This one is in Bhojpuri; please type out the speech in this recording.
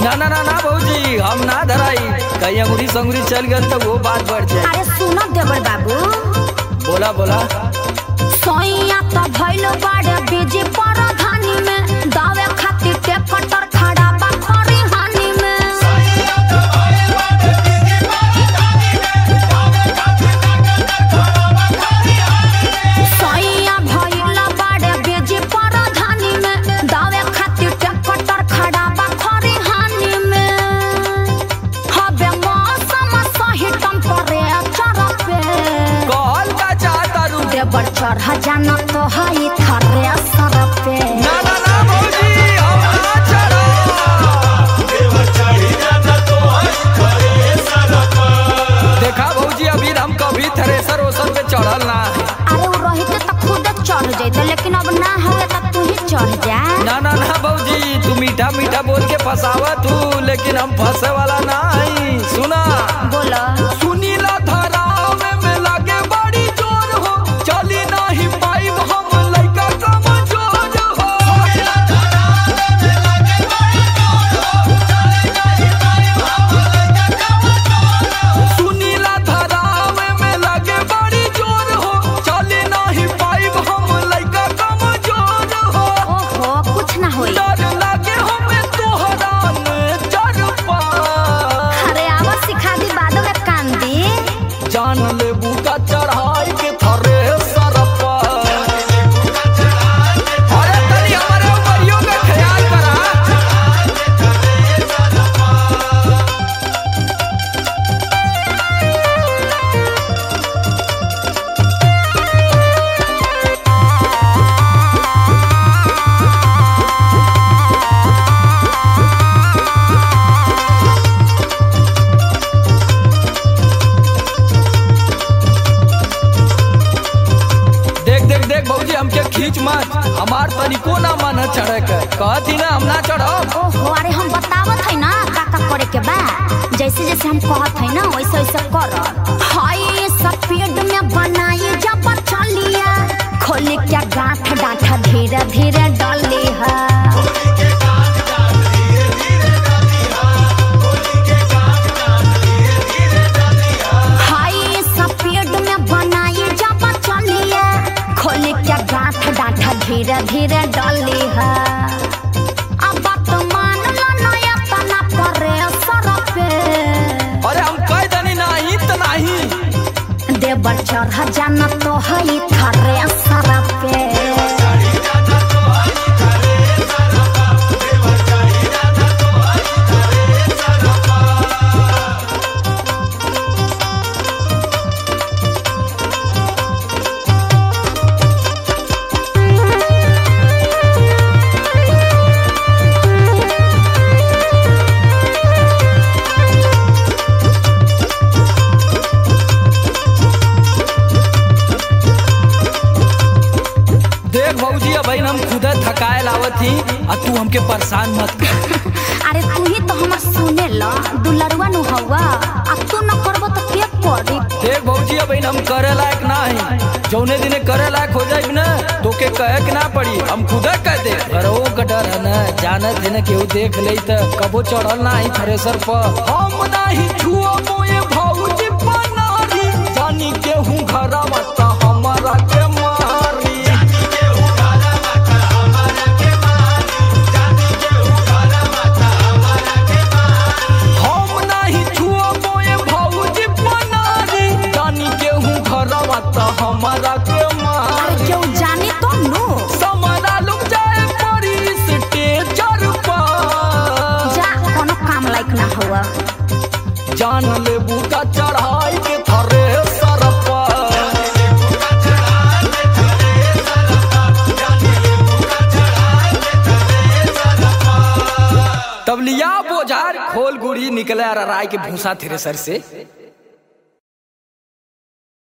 ना ना ना ना भौजी हम ना धराई, कहीं अंगुरी संगुरी चल गल तो वो बात बढ़ जाए। अरे सुनो देवर बाबू, बोला बोला। सोइया तो भइलो बड़े बीजी परधानी में, दावे खातिर ट्रैक्टर खड़ा बा खरी हानि में। सोइया भइलो बड़े बीजी परधानी में, दावे खातिर ट्रैक्टर खड़ा बा खरी हानि में। हबे मौसम सही टेम्परेचर पे कहल का चाहता रू देवर चढ़ जाना तो हई थ्रेसर पे। ना ना ना भौजी हम ना चढ़ो, देवर चढ़ी जाना तो हई थ्रेसर पे। देखा भौजी अभी हम कभी थ्रेसर ओसर पे चढ़ल ना है। अरे वो रहते तो खुद चढ़ जाते, लेकिन अब ना हवे तो तू ही चढ़ जा। ना ना ना भौजी तू मीठा मीठा बोल के फसावा तू, लेकिन हम फंसे वाला ना है। सुना बोलो सुनीला धराव में लागे बड़ी जोर हो, चली नहीं पाइब हम लइका कमजोर हो। सुनीला धराव में लागे बड़ी जोर हो, चली नहीं पाइब हम लइका कमजोर हो। ओहो कुछ ना होई। डर लागे हमें तोहरा में चढ़पा, अरे आवा सिखा दी बाद में कांदी। जान लेबू का चढ़ाई के थ्रेसर पर। अरे तनी हमारे उमरियों का ख्याल करा। देख देख देख भौजी हमके खींच मत, हमार तनिको ना मन है चढ़े के। कहती ना हम ना चढ़ो। ओहो अरे हम बतावत है ना का करे के बा, जैसे जैसे हम कहत है ना वैसे वैसे कर। हाय स्पीड में बनाई जब चलिया, खोली क्या गांठ डांठा धीरे धीरे डाली है। हाय स्पीड में बनाई जब चलिया, खोली क्या गांठ डांठा धीरे धीरे डाली है। अब बात मान लो नया तना करे सर पे, अरे हम कह दनी नहीं तो नहीं। देवर चढ़ जाना तो हई थ्रेसर पे। देख भौजी अब हम खुद थकाए लावत ही, और तू हमके परेशान मत कर। अरे तू ही तो हमर सुने ला दुलरुआ नु हवा, अब तू न करबो तो के करी। देख भौजी अब हम करे लायक ना है, जौने दिने करे लायक हो जाए ना तो के कहे के ना पड़ी, हम खुद कह दे। घरों का डर है ना, जानत है ना केहू देख ले तो कबो चढ़ल ना है थ्रेसर पर। हम नहीं छुओ मोए भौजी पनारी, जानी केहू घरा मत हमारा के मारी। हम नहीं छुओ मोए भौजी पनारी, जानी केहू घरा मत हमारा के मारी। अरे क्यों जानी तो नु समारा लुक जाए परी स्टेजर पर। जा कोनो काम लायक ना हुआ। जान लेबू का चढ़ाई के थ्रेसर पर। तब लिया बोझार खोल गुड़ी निकले राय के भूसा थ्रेसर से।